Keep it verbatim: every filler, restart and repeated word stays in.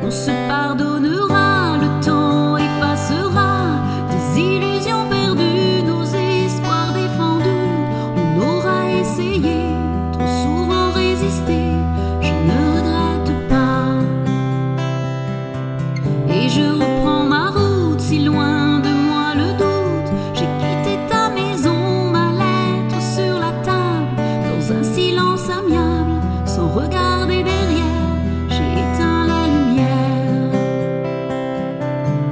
On se pardonnera, le temps effacera des illusions perdues, nos espoirs défendus. On aura essayé, trop souvent résisté, je ne regrette pas. Et je reprends ma route, si loin de moi le doute. J'ai quitté ta maison, ma lettre sur la table, dans un silence amiable, sans regarder derrière.